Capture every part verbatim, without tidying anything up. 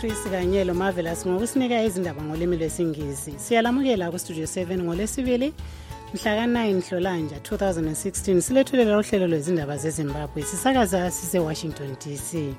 Chris kanye lo Marvelous ngokusinika izindaba ngolimi lwesingisi. Siyalamukela ku Studio seven ngolesibili mhla ka nine Nhlolanja twenty sixteen silethulela uhlelo lwezindaba zeZimbabwe sisakaza sise Washington D C.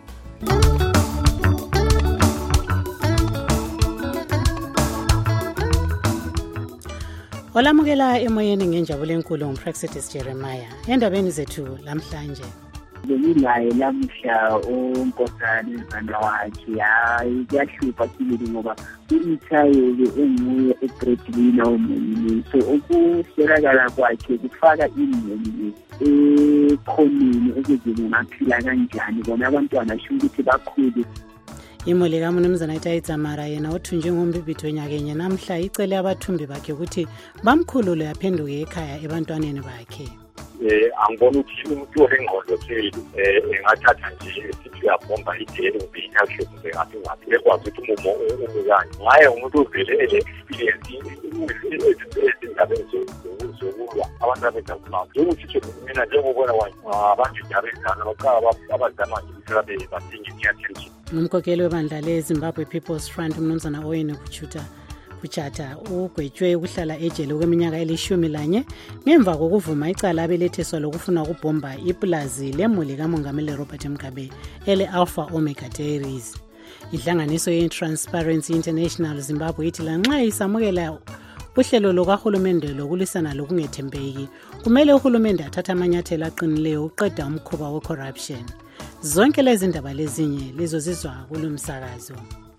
Olamukela emoyeni ngenjabulo enkulu ngumPraxedis Jeremiah. Endabeni zethu lamhlanje. Benilaye lamhla unkosana izandla wakhe hayi kuyahlupa sibili ngoba umthayeli enguye egrade winner omini so ukuhlelakala kwakhe kufaka imini ekhonini ukuze ngaphila kanjani bona abantwana sho ukuthi bakhulu. Imoli kaMnumzana Itayitsamara yena othunjwe ngombibitho nyakenye namhla icele abathumbi bakhe ukuthi bamkhulule aphenduke ekhaya ebantwaneni bakhe. eh angibona ukuthi umuntu orengqondo theli eh engathatha nje sithi uyabomba idele ubini akusho kumbe ngathi ngathi bekwazi ukuthi umumo umukanye ngaye umuntu ovele ele experience izindabeni zokulwa abantu abedabulayo ukuthi nje mina njengobona abantu njabezana bakaba abazama nje ukuthi basinye nyatheli. Umkhokheli webandla leZimbabwe People's Front uMnumzana Owene Kuchuta Kuchata ugwetshwe ukuhlala ejele kweminyaka elishumi lanye ngemva kokuvuma icala abeletheswa lokufuna ukubhomba iplazi lemuli kaMongameli Robert Mugabe ele Alpha Omega Dairies. Ihlanganiso ye-Transparency International Zimbabwe ithi lanxa isamukela uhlelo lokahulumende lokulisana lokungethembeki kumele uhulumende athathe amanyathelo aqinileyo uqeda umkhuba we-corruption. Zonke lezi ndaba lezinye lizozizwa kulomsakazo.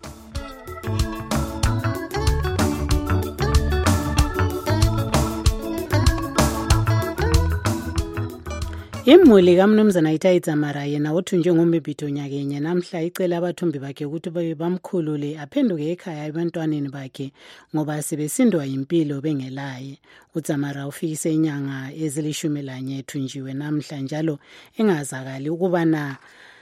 Imuli kaMnumzana Itayitsamara yena othunjwe ngombibitho nyakenye namhla icela abathumbi bakhe ukuthi bamkhulule aphenduke ekhaya ebantwaneni bakhe ngoba sebesindwa impilo bengelaye. uTsamara ufikise inyanga ezilishumi lanye ethunjiwe namhla njalo engazakali ukubana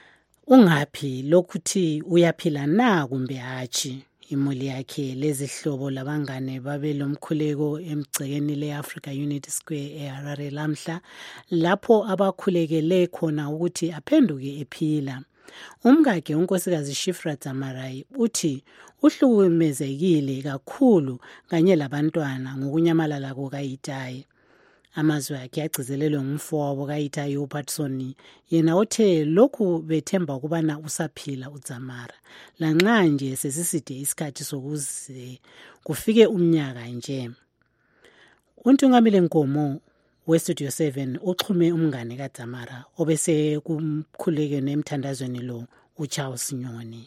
ungaphi lokuthi uyaphila na kumbe hatshi. Imuli yakhe lezihlobo labangane babe lomkhuleko emgcekeni leAfrica Unity Square eHarare lamhla lapho abakhulekele khona ukuthi aphenduke ephila. Umkakhe unkosikazi Shifra Tsamarai uthi uhlukumezekile kakhulu kanye labantwana ngokunyamalala kukaItayi. Amazwi akhe agcizelelwe ngumfowabo kaItayi uPatson yena othe lokhu bethemba ukubana usaphila uTsamara lanxa nje sesiside isikhathi sokuze kufike umnyaka nje. Untungamile Nkomo weStudio seven uxhume umngane kaTsamara obese kumkhuleke nemthandazweni lo uCharles Nyoni.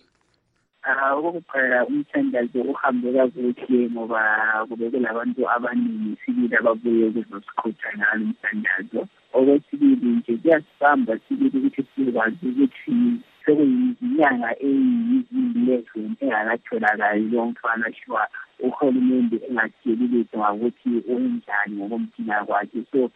Ah ukuphela umthandazo uhambe kakuhle ngoba kubeke labantu abaningi sibili ababuye ukuzosikhutha ngalo umthandazo. Okwesibili nje kuyasihamba sibili ukuthi sikwazi ukuthi sekuyinyanga eyizilethu engakatholakali lomfana shwa uhulumende engathelelisi ngokuthi unjani ngokomphila kwakhe so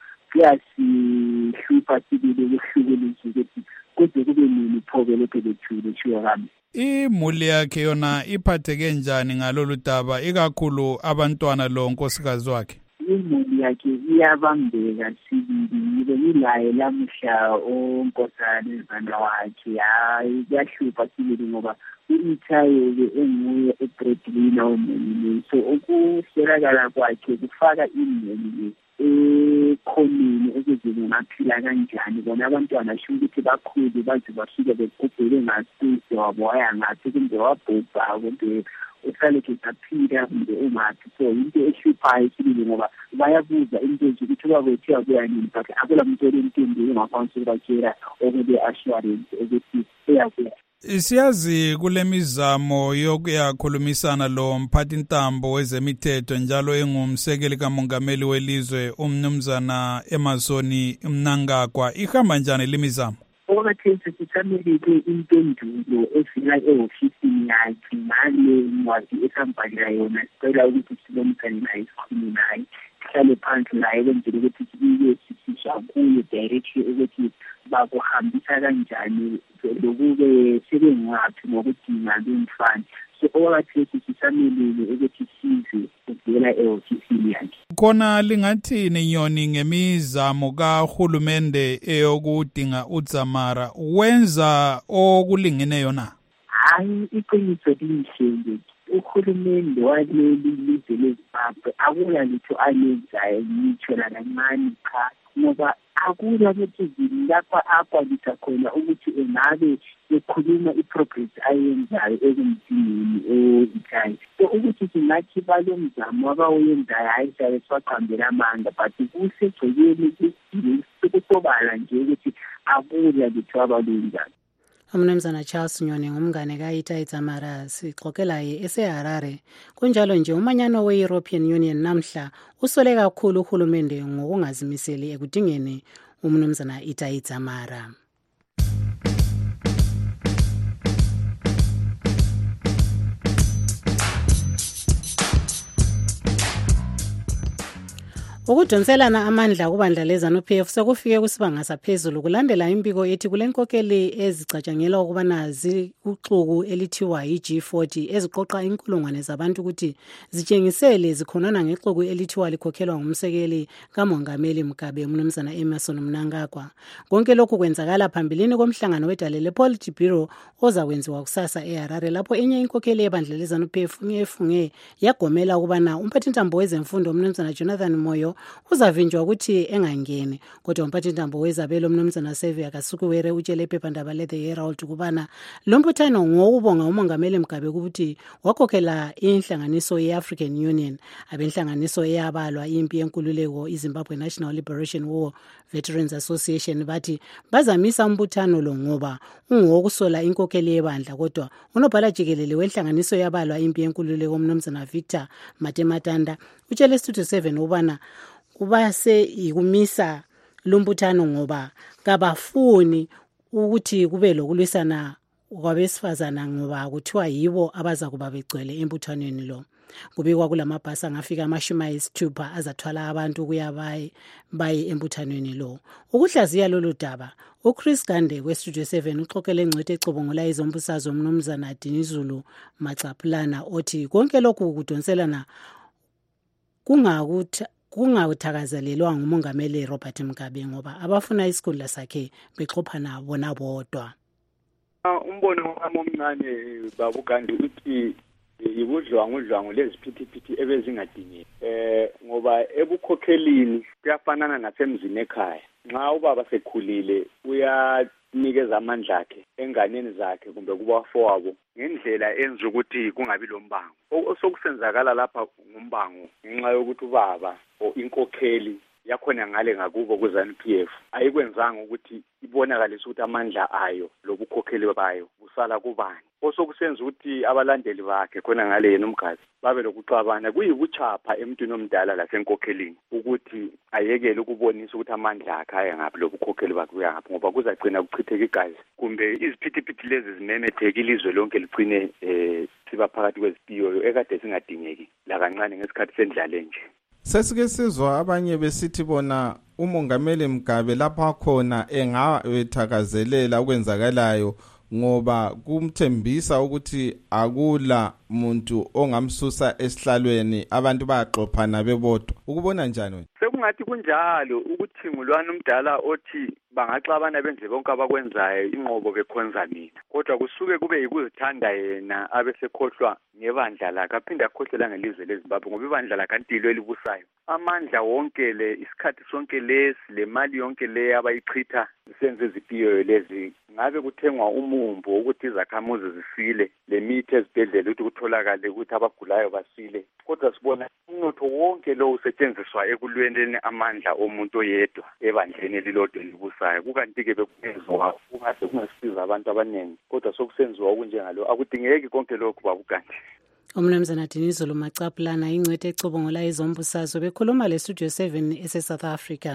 kuyasihlupha sibili ukuhlukulisa ukuthi kuze kube nini phobe lokho bethule shiwo kami. Imuli yakhe yona iphatheke njani ngalolu daba ikakhulu abantwana lo nkosikazi wakhe? Imuli yakhe iyabambeka sibili benilaye lamhla unkosana izandla wakhe hayi kuyahlupa sibili ngoba umthayeli enguye egrade winner omini so ukuhlelakala kwakhe kufaka imuli ekhonini ukuze ngaphila kanjani bona abantwana sho ukuthi bakhulu baze bafike begubhele ngasisi waboya ngathi kumbe wabhubha kumbe uhlale kesaphila kumbe ungathi so into ehluphayo sibili ngoba bayabuza into nje ukuthi babethiwa kuyanini but akula muntu olentombi engakwanisi ukubakela okube assurance ukuthi uyakuya. Siyazi kule mizamo yokuyakhulumisana lo mphathintambo wezemithetho njalo engumsekeli kamongameli welizwe uMnumzana Emazoni Mnangagwa ihamba njani limizamo? Okwathesi sithameleke impendulo efika ehofisini yakhe ngale ncwadi esambhalela yona sicela ukuthi sibonisane naye sikhulume naye sihlale phansi naye kwenzela ukuthi sibe sisisha kuye directly ukuthi bakuhambisa kanjani lokube sebengaphi ngokudinga lomfana so okwathesi sisamelele ukuthi size kuvela ehofisini yakhe. Khona lingathini Nyoni ngemizamo kahulumende eyokudinga uTsamara wenza okulingene yona? hayi iqiniso lihle uhulumende waleli lizwe leZimbabwe akula litho alenzayo ngitsho lakancane cha ngoba akula ukuthi lapha akwalisa khona ukuthi engabe ekhuluma iprogress ayenzayo ekumthini ekhaya so ukuthi singathi balomzamo abawenzayo hayi sabe swaqambela amanda but kusegcekeni ukusobala nje ukuthi akula litho abalenzayo. Umnumzana Charles Nyoni ngumngane kaItai Dzamara sixoxela ye eseHarare. Kunjalo nje umanyano we-European Union namhla usole kakhulu uhulumende ngokungazimiseli ekudingeni umnumzana Itai Dzamara. Ukudonselana amandla kubandla leZANU P F sekufike kusibanga saphezulu kulandela impiko ethi kulenkokeli ezicatshangelwa ukubana zikuxuku elithiwa yi-G forty eziqoqa inkulungwane zabantu ukuthi zitshengisele zikhonana ngexuku elithiwa likhokhelwa ngumsekeli kaMongameli Mugabe umnumzana Emmerson Mnangagwa. Konke lokhu kwenzakala phambilini komhlangano wedale lePolitburo ozakwenziwa kusasa eHarare lapho enye inkokeli yebandla leZANU P F ngefunge yagomela ukubana umphathintambo wezemfundo umnumzana Jonathan Moyo uzavinjwa ukuthi engangene kodwa umphathintambo wezabelo umnumzana Xavier Kasukuwere utshele iphephandaba le The Herald ukubana lo mbuthano ngokubonga uMongameli Mugabe ukuthi wakhokhela inhlanganiso ye-African Union abenhlanganiso eyabalwa impi yenkululeko iZimbabwe National Liberation War Veterans Association bathi bazamisa umbuthano lo ngoba ungokusola inkokeli yebandla kodwa unobhala jikelele wenhlanganiso yabalwa impi yenkululeko umnumzana Victor Matematanda utshele Studio seven ubana kubase ikumisa lumbuthano ngoba kabafuni ukuthi kube lokulwisana kwabesifazana ngoba kuthiwa yibo abaza kuba begcwele embuthanweni lo. Kubikwa kulamabhasi angafika amashumi ayisithupha azathwala abantu kuya baye baye embuthanweni lo. Ukuhlaziya lolu daba uChris Gande weStudio seven uxoxele engcwethe ecubungula izombusazwe umnumzana Dinizulu Macaplana othi konke lokhu kudonselana kungakuthi kungawuthakazelelwa nguMongameli Robert Mugabe ngoba abafuna isikhundla sakhe bexophana bona bodwa. Umbono wami omncane babu Gandhi uthi yibudlwangu udlwangu leziphithiphithi ebezingadingeki eh ngoba ebukhokhelini kuyafanana nasemzini ekhaya. Nxa ubaba sekhulile uyanikeza amandla akhe enganeni zakhe kumbe kubafowabo ngendlela enza ukuthi kungabi lombango. Osokusenzakala lapha ngumbango ngenxa yokuthi ubaba o inkokheli yakhona ngale ngakubo kuZANU P F ayikwenzanga ukuthi ibonakalise ukuthi amandla ayo lobukhokheli bayo busala kubani. Osokusenza ukuthi abalandeli bakhe khona ngale yena umgazi babe lokuxabana kuyibuchapha emntwini omdala lasenkokhelini ukuthi ayekele ukubonisa ukuthi amandla akhe aya ngaphi lobukhokheli bakhe kuya ngaphi ngoba kuzagcina kuchitheka igazi kumbe iziphithiphithi lezi zimemetheka ilizwe lonke ligcine eh siba phakathi kwezipiyo ekade singadingeki la kancane ngesikhathi sendlala nje. Sesike sizwa abanye besithi bona uMongameli Mugabe lapha khona engawethakazelela ukwenzakalayo ngoba kumthembisa ukuthi akula muntu ongamsusa esihlalweni abantu baxophana bebodwa. Ukubona njani wena? Sekungathi kunjalo ukuthi ngulwana umdala othi bangaxabana benze bonke abakwenzayo inqobo bekhonza mina kodwa kusuke kube yikuzithanda yena abesekhohlwa ngebandla lakhe aphinde akhohlela ngelizwe leZimbabwe ngoba ibandla lakhe antilo elibusayo amandla wonke le isikhathi sonke lesi le mali yonke le abayichitha isenze izipiyo lezi ngabe kuthengwa umumbo ukuthi izakhamuzi zisile le mithi ezibhedlela ukuthi kutholakale ukuthi abagulayo basile kodwa sibona umnotho wonke lo usetshenziswa ekulweneni amandla omuntu oyedwa ebandleni elilodwa elibusayo kukanti ke bekwenziwa kungase kungasiza abantu abaningi kodwa sokusenziwa okunjengalo akudingeki konke lokhu babukanti. Umnumzana Dinizulu Macaplana ingcwethe ecubungula izombusazwe bekhuluma leStudio seven ese South Africa.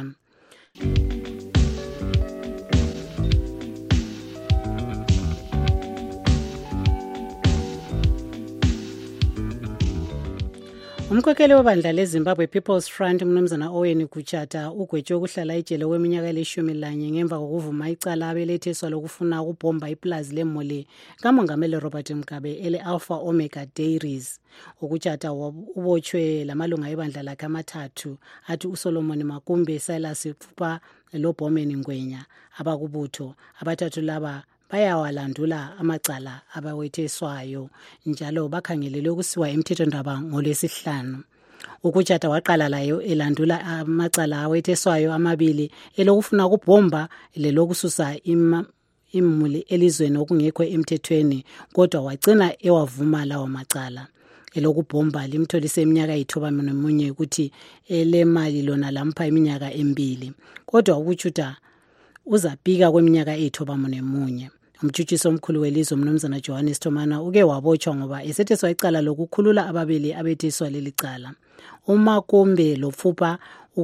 Umkhokheli webandla leZimbabwe People's Front umnumzana Owen Kuchata ugwetshwe ukuhlala ejele kweminyaka elishumi lanye ngemva kokuvuma icala abeletheswa lokufuna ukubhomba iplazi lemoli kaMongameli Robert Mugabe ele Alpha Omega Dairies. Ukuchata ubotshwe lamalunga ebandla lakhe amathathu athi uSolomon Makumbe, Silas Fupa loBomeni Ngwenya abakubutho abathathu laba bayawalandula amacala abawetheswayo njalo bakhangelele ukusiwa emthethwandaba ngolwesihlanu. Ukutshata waqala layo elandula amacala awetheswayo amabili elokufuna ukubhomba lelokususa ima imuli elizweni okungekho emthethweni, kodwa wagcina ewavuma lawo macala. Elokubhomba limtholise iminyaka eyithoba nomunye ukuthi elemali lona lampha iminyaka emibili, kodwa ukujuda uzapika kweminyaka eyithoba nomunye. Umtshutshisi omkhulu welizwe umnumzana Johannes Thomana uke wabotshwa ngoba esetheswa icala lokukhulula ababili abetheswa leli cala. uMakombe loFupha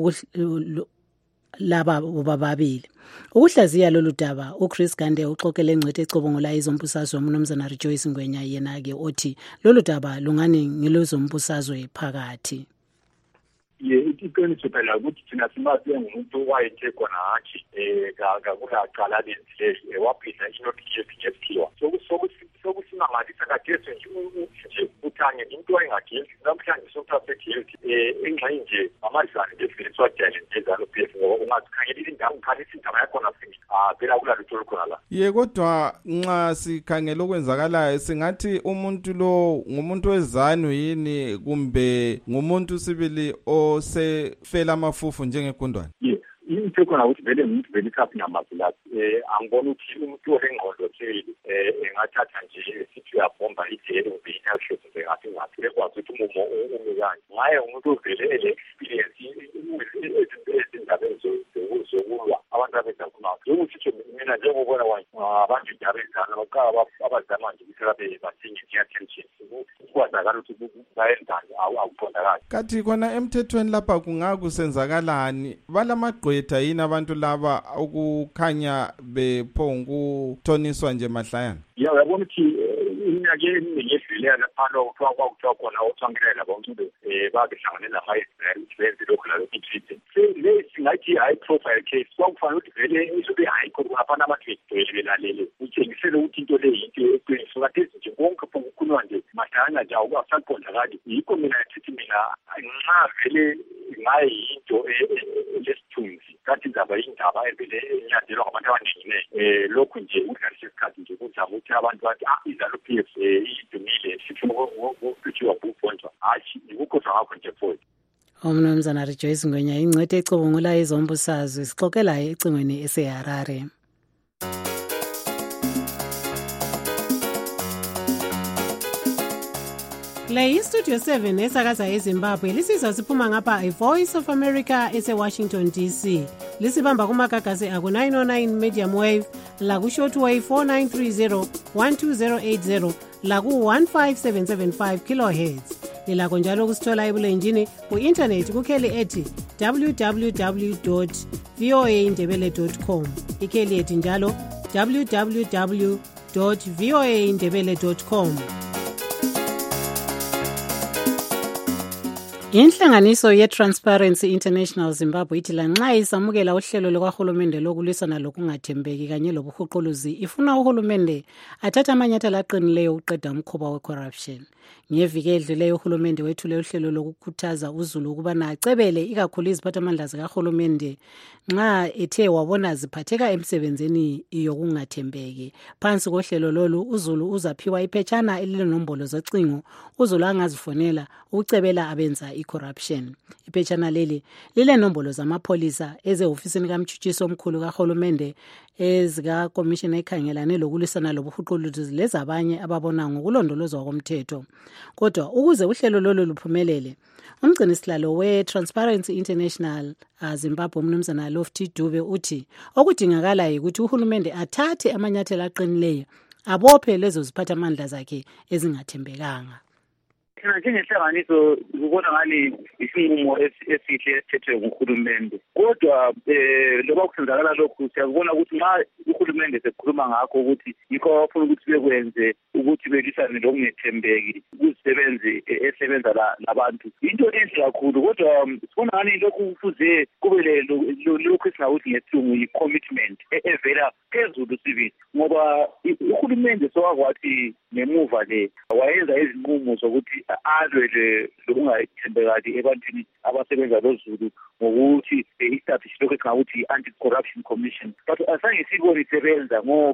laba bobabili. Ukuhlaziya lolu daba uChris Gande uxoxele engcwethe ecubungula izombusazwe umnumzana Rejoice Ngwenya yena ke othi lolu daba lungani ngelozombusazwe phakathi. ye iqiniso phela ukuthi thina simazi ngumuntu owayethe khona hathi eh kakula cala lenzile waphinda inotification yethiwa sokusingamalisa kajesu nje uthanye into engagenzi namhlanje sokuphephethi eh engxenye nje amadlane definiso challenge ezalo P F ngoba ungazikhangela indawo ukhalisa indaba yakho nasingi ah phela kula lutho khona la. Ye kodwa nxa sikhangela okwenzakalayo singathi umuntu lo ngumuntu wezanu yini kumbe ngumuntu sibili osefela amafufu njengegundwane? Yes. Into khona ukuthi vele umuntu vele kapi namazilati eh angibona ukuthi umuntu orengqondo theli eh engathatha nje sithi uyabomba idele ubina shot nje ngathi ngathi ekwazi ukuthi umumo umikanje ngaye umuntu ovele ele experience izindaba zokulwa abantu abezakhona ukuthi mina njengobona abantu ndabezana bakaba abazama nje ukuthi bathinge attention ukwazakala ukuthi bayenzani awuqondakala. Kathi khona emthethweni lapha kungakusenzakalani balamagqwetha yini abantu laba ukukhanya bephonguthoniswa nje mahlayana? Ya uyabona ukuthi iminyaka emingedlulana phano kuthiwa kwakuthiwa khona uthwangelela bonke eh babehlanganela ama-Israel benze lokhu la lokhu ithi le singathi high profile case kwakufanele ukuthi vele isobe high court kungafanele abantu begcwele belalele utshengisele ukuthi into le yinto eqiniso kade nje konke ukukhuluma nje mahlayana nje awusakhondakali yikho mina ngithi mina nxa vele ngaye yinto lesithunzi kathi indaba yindaba evele enyazelwa ngabantu abaningi eh lokhu nje udlalisa isikhathi nje ukuzama ukuthi abantu bathi ah izalo P F idumile sifuna ukuthiwa bubonjwa hayi ukukhohlwa ngakho nje futhi. Umnumzana Rejoice Ngwenya ingcwethe ecubungula izombusazwe sixoxela ecingweni eseHarare. Le iStudio seven esakaza eZimbabwe lisizwa siphuma ngapha iVoice of America eseWashington D C. Lisibamba kumagagasi aku nine oh nine medium wave, la ku shortwave four nine three zero one two zero eight zero, la ku one five seven seven five kilohertz. Lilakho njalo kusithola ebulenjini ku-internet kukheli ethi w w w dot v o a ndebele dot com. Ikheli ethi njalo w w w dot v o a ndebele dot com. Inhlanganiso ye-Transparency International Zimbabwe ithi lanxa isamukela uhlelo lukahulumende lokulwisana lokungathembeki kanye lobuhuquluzi ifuna uhulumende athatha amanyathelo aqinileyo ukuqeda umkhuba we-corruption. Ngeviki edluleyo uhulumende wethule uhlelo lokukhuthaza uzulu ukubana acebele ikakhulu iziphathamandla zikahulumende nxa ethe wabona ziphatheka emsebenzini yokungathembeki. Phansi kohlelo lolu uzulu uzaphiwa iphetshana elilenombolo zocingo uzulu angazifonela ukucebela abenza i-corruption. Iphetshana leli lilenombolo zamapholisa ezehofisini kamtshutshisi omkhulu kahulumende ezika commission ekhangelane lokulwisana lobuhuquluzi lezabanye ababona ngokulondolozwa komthetho. Kodwa ukuze uhlelo lolu luphumelele umgcinisihlalo we-Transparency International Zimbabwe umnumzana Lofty Dube uthi okudingakala ukuthi uhulumende athathe amanyathelo aqinileyo abophe lezo ziphathamandla zakhe ezingathembekanga. Thina njengenhlanganiso kubona ngani isinqumo esihle esithethwe nguhulumende kodwa eh loba kusenzakala lokhu siyabona ukuthi nxa uhulumende sekhuluma ngakho ukuthi yikho afuna ukuthi bekwenze ukuthi belisane lokungethembeki kuzisebenzi esebenza labantu into enhle kakhulu kodwa sibona ngani lokhu kufuze kube lokhu esingakuthi ngesilungu yi-commitment evela phezulu sibili ngoba uhulumende sowakwathi ngemuva le wayenza izinqumo zokuthi alwe lokungathembekali ebantwini abasebenza lozulu ngokuthi establish lokhu esingakuthi i-anti-corruption commission but asange sibone isebenza ngoba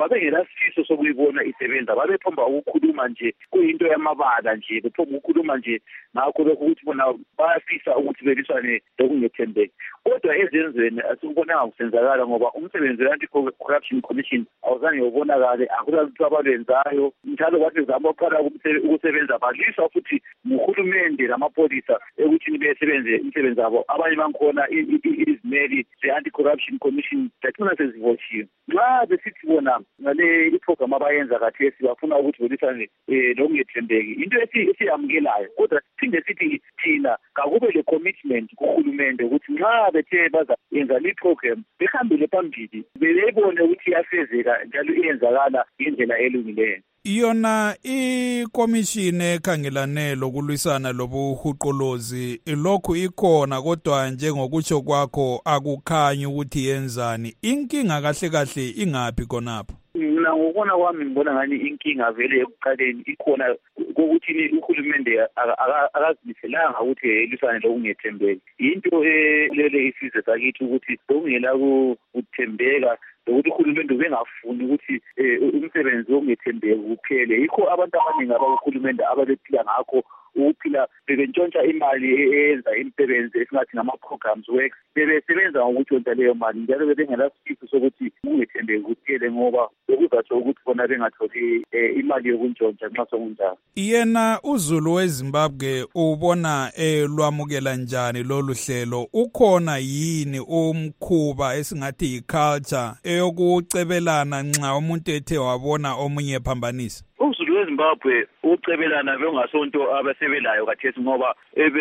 babengelasifiso sokuyibona isebenza, babephomba ukukhuluma nje kuyinto yamabala nje, bephomba ukukhuluma nje ngakho lokho ukuthi bona bayafisa ukuthi beliswane lokungethembeki. Kodwa ezenzweni asikubonanga kusenzakala ngoba umsebenzi we-Anti-Corruption Commission awuzange ubonakale, akulalutho abalwenzayo njalo bathi zama uqala ukusebenza balisa futhi nguhulumende lamapolisa ekuthini besebenze imisebenzi yabo. Abanye bankhona izimeli ze-Anti-Corruption Commission zagcina sezivotshiwe. Nxa besithi bona ngale iprogram abayenza khathesi bafuna ukuthi belisane lokungethembeki, into esiyamukelayo, kodwa siphinde sithi thina kakube le commitment kuhulumende ukuthi nxa bethe baza yenza le program behambele phambili bebone ukuthi iyafezeka njalo iyenzakala ngendlela elungileyo. Yona ikomishini ekhangelane lokulwisana lobuhuqolozi lokhu ikhona, kodwa njengokutsho kwakho akukhanyi ukuthi yenzani. Inkinga kahle kahle ingaphi khonapho? Mina ngokubona kwami ngibona ngani inkinga vele ekuqaleni ikhona kokuthi uhulumende akazimiselanga ukuthi elisane lokungethembeki. Into lele isizwe sakithi ukuthi lokungela kuthembeka ukuthi uhulumende ubengafuni ukuthi umsebenzi wokungethembeki uphele. Yikho abantu abaningi abakuhulumende ababephila ngakho ukuphila bebentshontsha imali eyenza imisebenzi esingathi ngama-programs works, bebesebenza ngokutshontsha leyo mali njalo bebengelasifiso sokuthi kungethembeki kuphele ngoba bekuzatsho ukuthi bona bengatholi imali yokuntshontsha nxa sokunjalo. Yena uZulu weZimbabwe ubona elwamukela njani lolu hlelo? Ukhona yini umkhuba esingathi yi-culture eyokucebelana nxa umuntu ethe wabona omunye phambanisa? UZulu weZimbabwe ucebelana bengasonto abasebelayo khathesi ngoba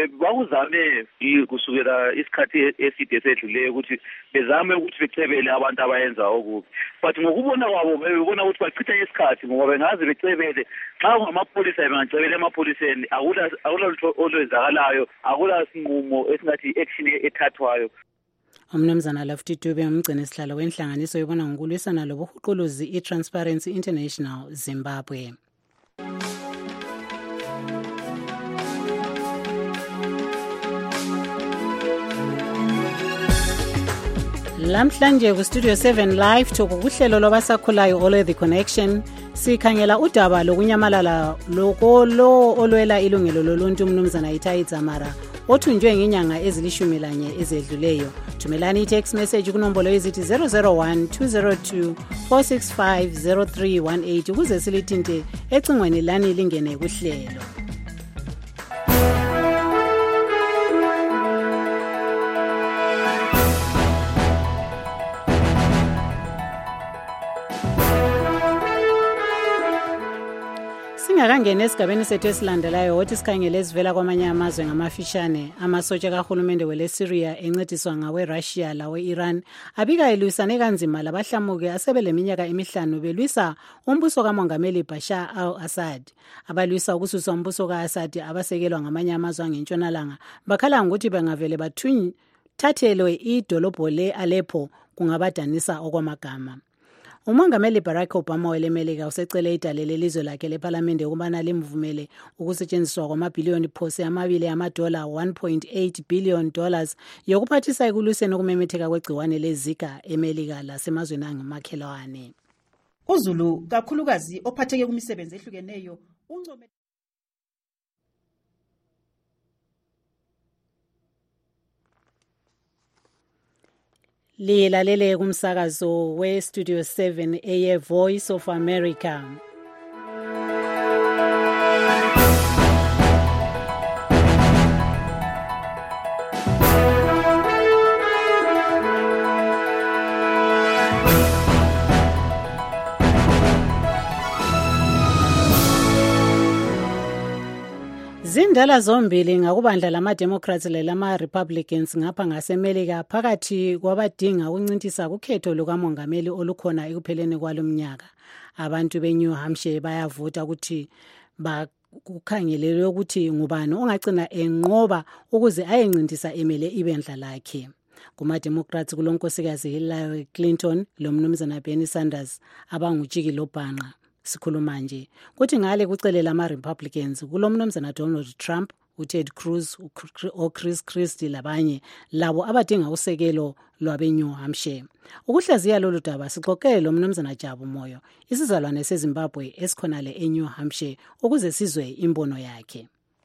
bakuzame kusukela isikhathi eside sedluleyo ukuthi bezame ukuthi becebele abantu abayenza okubi, but ngokubona kwabo bebona ukuthi bachitha isikhathi ngoba bengaze becebele xa ngamapolisa bengacebele emapoliseni akula lutho olwenzakalayo, akula sinqumo esingathi action ethathwayo. Umnumzana Lafty Dube umgcini sihlalo wenhlanganiso yobona ngokulwisana lobuhuquluzi i-Transparency International Zimbabwe. Lamhlanje ku Studio seven Live Talk kuhlelo lwabasakhulayo All the Connection sikhangela udaba lokunyamalala lokolo olwela ilungelo loluntu umnumzana Ithai Dzamara othunjwe ngenyanga ezilishumi lanye ezedluleyo. Thumelani i-text message kunombolo ezithi zero zero one two zero two four six five zero three one eight ukuze silithinte ecingweni lani lingene kuhlelo. Singakangena esigabeni sethu esilandelayo wothi sikhangele ezivela kwamanye amazwe ngamafishane. Amasotsha kahulumende wele Syria encediswa ngawe Russia lawe Iran abika elwisane kanzima labahlamuke asebele minyaka emihlanu belwisa umbuso kamongameli Bashar al-Assad. Abalwisa ukususa umbuso ka-Assad abasekelwa ngamanye amazwe angentshonalanga bakhala ngokuthi bengavele bathathelwe idolobho le Aleppo kungabadanisa okwamagama. Umongameli Barack Obama welemelika usecele idalele lizwe lakhe leParliament ukubana limvumele ukusetshenziswa kwamabhiliyoni phose amabili amadola one point eight billion dollars yokuphathisa ekulwiseni ukumemetheka kwegciwane leZika emelika lasemazweni angamakhelwane. UZulu kakhulukazi ophatheke kumisebenzi ehlukeneyo uncome lilalele kumsakazo we Studio seven eye Voice of America. Zindala zombili ngakubandla lama Democrats lelama Republicans ngapha ngasemelika phakathi kwabadinga ukuncintisa kukhetho lukamongameli olukhona ekupheleni kwalomnyaka. Abantu beNew Hampshire bayavuta ukuthi bakukhangelelwe ukuthi ngubani ongagcina enqoba ukuze ayencintisa emele ibendla lakhe. Kuma Democrats kulonkosikazi Hillary Clinton lomnumzana Bernie Sanders abangujiki lobhanqa. Sikhuluma nje kuthi ngale kucelela ama Republicans kulomnumzana Donald Trump uTed Cruz, uChris Christie labanye labo abadinga usekelo lwabeNew Hampshire. Ukuhlaziya lolu daba sixoxele lo Mnumzana Jabu Moyo, isizalwane seZimbabwe esikhonale eNew Hampshire ukuze sizwe imbono yakhe.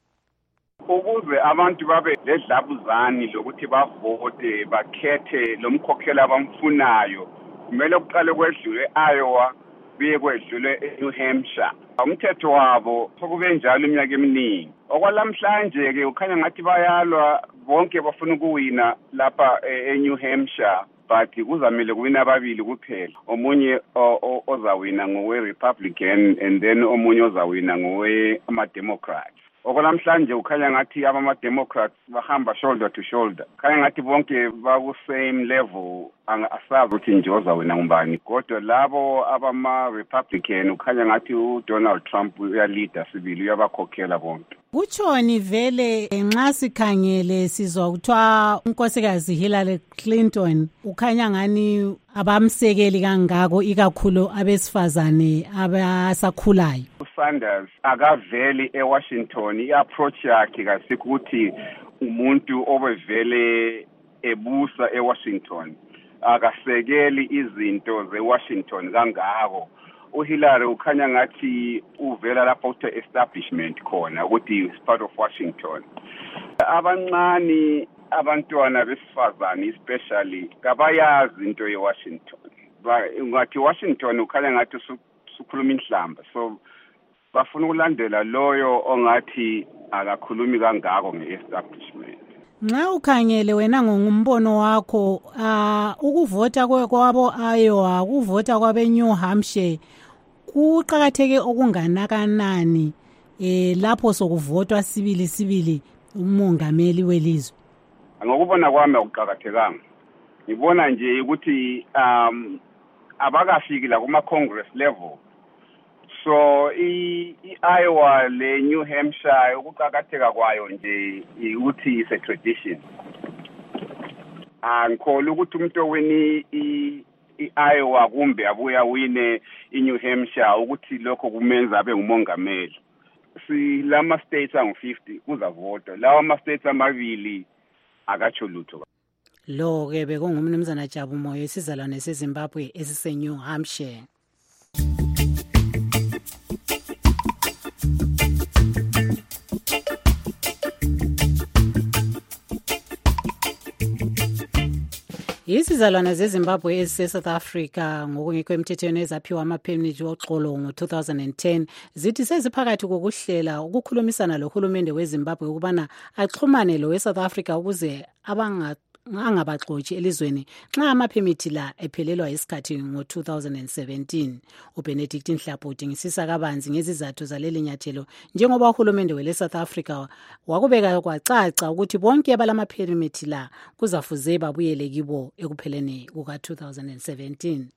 Ukuze abantu babe ledlabuzani lokuthi bavote bakhethe lo mkhokheli abamfunayo kumele kuqale kwedlule eIowa biye kwedlule eNew Hampshire. Umthetho wabo sokube njalo iminyaka eminingi. Okwalamhlanje ke ukhanya ngathi bayalwa bonke bafuna ukuwina lapha eNew Hampshire, but kuzamele kuwina ababili kuphela. Omunye ozawina ngowe Republican and then omunye ozawina ngowe ama Democrats. Okwalamhlanje ukhanya ngathi abama Democrats bahamba shoulder to shoulder. Khanya ngathi bonke baku same level, asazi ukuthi nje ozawina ngubani. Kodwa labo abama Republican ukhanya ngathi uDonald Trump uyalida sibili, uyabakhokhela bonke. Kutshoni vele nxa sikhangele sizwa kuthiwa unkosikazi Hillary Clinton ukhanya ngani abamsekeli kangako ikakhulu abesifazane abasakhulayo. Sanders akaveli eWashington, iapproach yakhe kasikuthi umuntu obevele ebusa eWashington akasekeli izinto zeWashington kangako. uHillary ukhanya ngathi uvela lapho ku establishment khona ukuthi is part of Washington. Abancane abantwana besifazane especially kabayazi into yeWashington. Ngathi Washington ukhanya ngathi sukhuluma inhlamba, so bafuna ukulandela loyo ongathi akakhulumi kangako ngeestablishment. Nxa ukhangele wena ngombono wakho uh, ukuvota kwabo Iowa, ukuvota kwabe New Hampshire kuqakatheke okunganakanani eh lapho sokuvotwa sibili sibili umongameli welizwe? Ngokubona kwami akuqakathekanga. Ngibona nje ukuthi um abakafiki la kuma Congress level. So i-Iowa le New Hampshire ukuqakatheka kwayo nje ukuthi is a tradition. Angikholwa ukuthi umuntu owini i-Iowa kumbe abuya wine i-New Hampshire ukuthi lokho kumenza abe ngumongameli. Si lama states angu fifty kuzavota. Lawa ama states amabili akatsho lutho. Lo ke bekungumnumzana Jabu Moyo isizalwane seZimbabwe esiseNew Hampshire. Isizalwane zeZimbabwe ese-South Africa ngokungekho emthethweni ezaphiwa ama-permit woxolo ngo-two thousand ten zithi seziphakathi kokuhlela ukukhulumisana lohulumende weZimbabwe ukubana axhumane lo we-South Africa ukuze abanga angabaxoshi elizweni nxa ama-permit la ephelelwa isikhathi ngo-two thousand seventeen. uBenedict Nhlapo udingisisa kabanzi ngezizathu zaleli nyathelo njengoba uhulumende we-South Africa wakubeka kwacaca ukuthi bonke abalama-permit la kuzafuze babuyele kibo ekupheleni kuka-two thousand seventeen.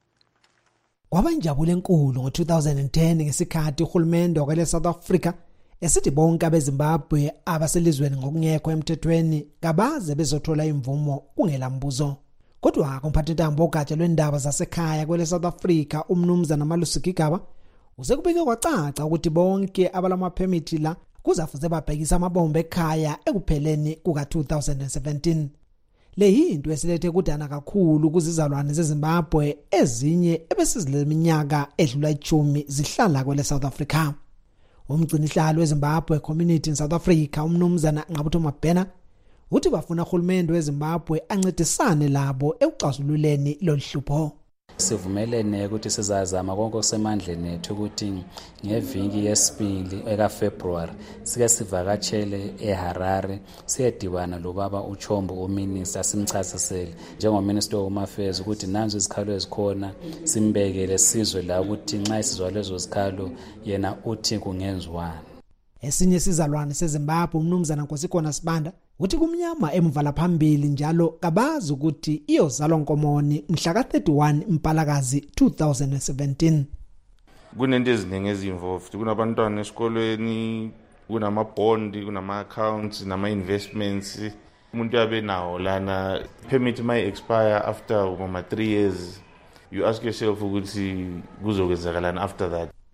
Kwabanjabule enkulu ngo-two thousand ten ngesikhathi uhulumende wakwa-South Africa esithi bonke abeZimbabwe abaselizweni ngokungekho emthethweni kabaze bezothola imvumo kungelambuzo. Kodwa kumphathintambo ogatsha lwendaba zasekhaya kwele-South Africa umnumzana Malusi Gigaba usekubike kwacaca ukuthi bonke abalama-permit la kuzafuze babhekisa amabombo ekhaya ekupheleni kuka-two thousand seventeen. Le yinto esilethe kudana kakhulu kuzizalwane zeZimbabwe ezinye ebesizileminyaka edlula ichumi zihlala kwele-South Africa. Umgcinihlalo weZimbabwe Community in South Africa umnumzana Ngqabutho Mabhena uthi bafuna uhulumende weZimbabwe ancedisane labo ekuxazululeni loluhlupho. Sivumelene ukuthi sizazama konke okusemandleni ethu ukuthi ngeviki yesibili eka February sike sivakatshele eHarare siyedibana lobaba uChombo uMinister simchasisele njengoMinister of Affairs ukuthi nanzo izikhalo ezikhona simbekele sizwe la ukuthi nxa isizwa lezo zikhalo yena uthi kungenziwani. Esinye sizalwane seZimbabwe umnumzana Nkosikhona Sibanda uthi kumnyama emvala phambili njalo kabazi ukuthi iyozalwa Nkomoni mhla ka thirty-one Mpalakazi two thousand seventeen. Kunento eziningi ezinvolved, kunabantwana esikolweni, kunama bond, kunama accounts, nama investments. Umuntu yabe nawo lana permit may expire after uma three years. You ask yourself ukuthi kuzokwenzakalani after that.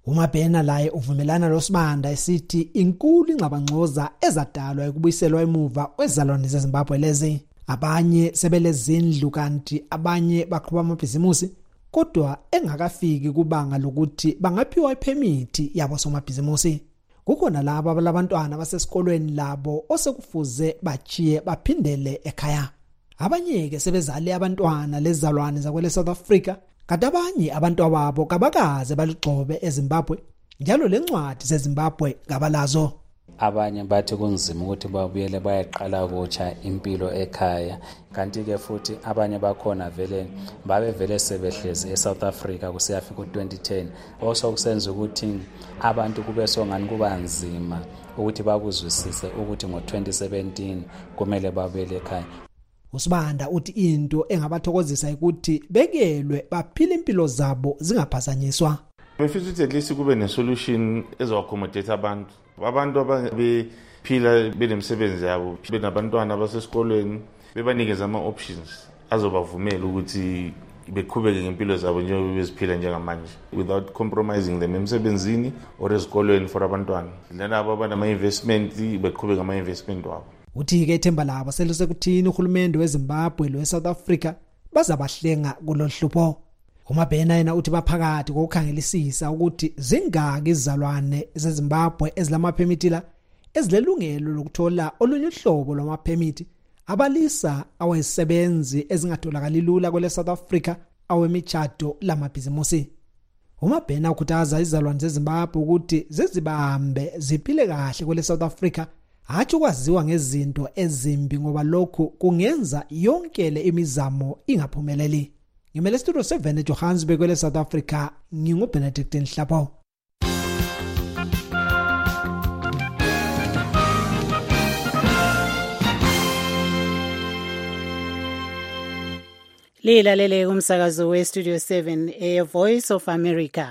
uMabhena laye uvumelana loSibanda esithi inkulu ingxabangxoza ezadalwa ukubuyiselwa emuva kwezalwane zeZimbabwe lezi. Abanye sebelezindlu kanti abanye baqhuba amabhizimusi kodwa engakafiki kubanga lokuthi bangaphiwa iphemithi yabo somabhizimusi. Kukhona laba abantwana basesikolweni labo osekufuze bachiye baphindele ekhaya. Abanye ke sebezale abantwana lezalwane zakwele South Africa, kanti abanye abantu ababo kabakaze baligcobe eZimbabwe. Njalo lencwadi zeZimbabwe ngabalazo. Abanye bathi kunzima ukuthi babuyele bayaqala kutsha impilo ekhaya, kanti ke futhi abanye bakhona vele babe vele sebehlezi eSouth Africa kusiyafika u-twenty ten. Also kusenza ukuthi abantu kube songani kuba nzima ukuthi bakuzwisise ukuthi ngo-twenty seventeen kumele babuyele ekhaya. uSibanda uthi into engabathokozisa ukuthi bekelwe baphile impilo zabo zingaphazanyiswa. Befisa ukuthi at least kube ne-solution ezo-accommodate abantu. Abantu ababephila benemsebenzi yabo, benabantwana abasesikolweni, bebanikeza ama-options azobavumela ukuthi beqhubeke ngempilo zabo njengoba beziphila njengamanje without compromising them emsebenzini or ezikolweni for abantwana. Labo abanama-investment beqhubeke ngama-investment wabo. Uthi ke ithemba labo selusekuthini uhulumende weZimbabwe loweSouth Africa bazabahlenga kuloluhlupho. uMabhena yena uthi baphakathi kokukhangelisisa ukuthi zingaki izizalwane zeZimbabwe ezilamaphemithi la ezilelungelo lokuthola olunye uhlobo lwamaphemithi abalisa awesebenzi ezingatholakali lula kwele South Africa awemitshato lamabhizimusi. uMabhena ukhuthaza izizalwane zeZimbabwe ukuthi zizibambe ziphile kahle kwele South Africa, hathi kwaziwa ngezinto ezimbi ngoba lokhu kungenza yonke le imizamo ingaphumeleli. Ngimele studio seven eJohannesburg kwele South Africa, nginguBenedict Nhlapo. Lilalele kumsakazo we Studio seven e Voice of America.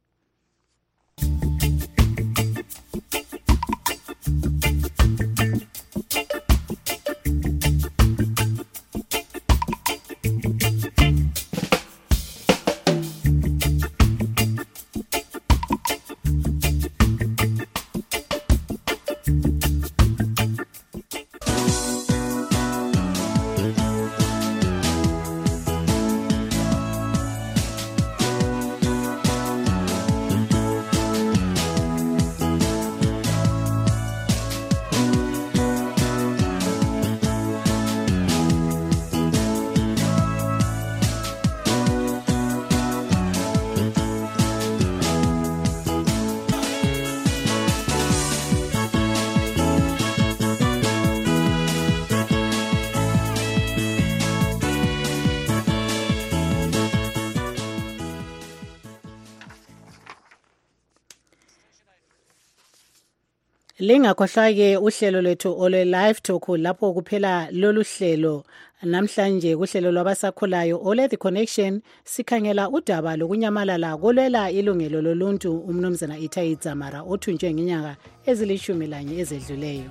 Lingakhohlwa ke uhlelo lwethu ole live talk lapho kuphela lolu hlelo namhlanje kuhlelo lwabasakhulayo ole the connection sikhangela udaba lokunyamalala kolwela ilungelo loluntu umnumzana Itai Dzamara othunjwe ngenyanga ezilishumi lanye ezedluleyo.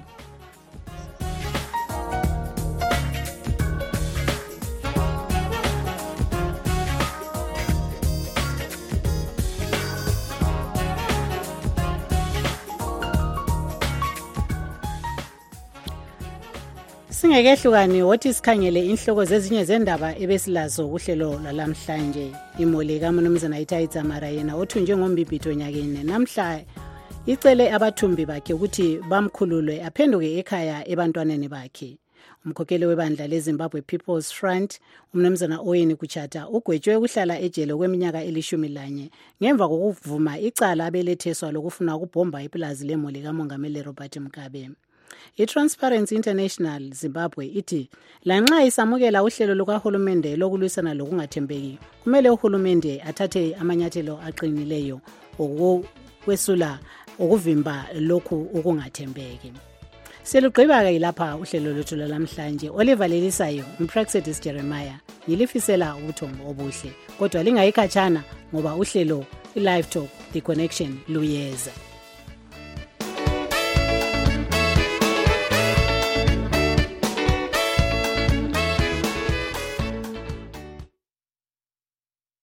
Singekehlukani wothi sikhangele inhloko zezinye zendaba ebesilazo kuhlelo lalamhlanje. Imoli kaMnumzana Itai Dzamara yena othunjwe ngombibhito nyakene namhla icele abathumbi bakhe ukuthi bamkhululwe aphenduke ekhaya ebantwaneni bakhe. Umkhokheli webandla leZimbabwe People's Front uMnumzana Oweni Kuchata ugwetshwe ukuhlala ejele kweminyaka elishumi lanye ngemva kokuvuma icala abeletheswa lokufuna ukubhomba iplazi lemoli kaMongameli Robert Mugabe. I-Transparency International Zimbabwe ithi lanxa isamukela uhlelo lukahulumende lokulwisana lokungathembeki kumele uhulumende athathe amanyathelo aqinileyo okwesula ukuvimba lokhu ukungathembeki. Selugqiba ke lapha uhlelo lwethu lamhlanje. Oliver Lelisayo, umpraxedis Jeremiah, ngilifisela ubuthongo obuhle kodwa lingayikhatshana ngoba uhlelo i-live talk the connection luyeza.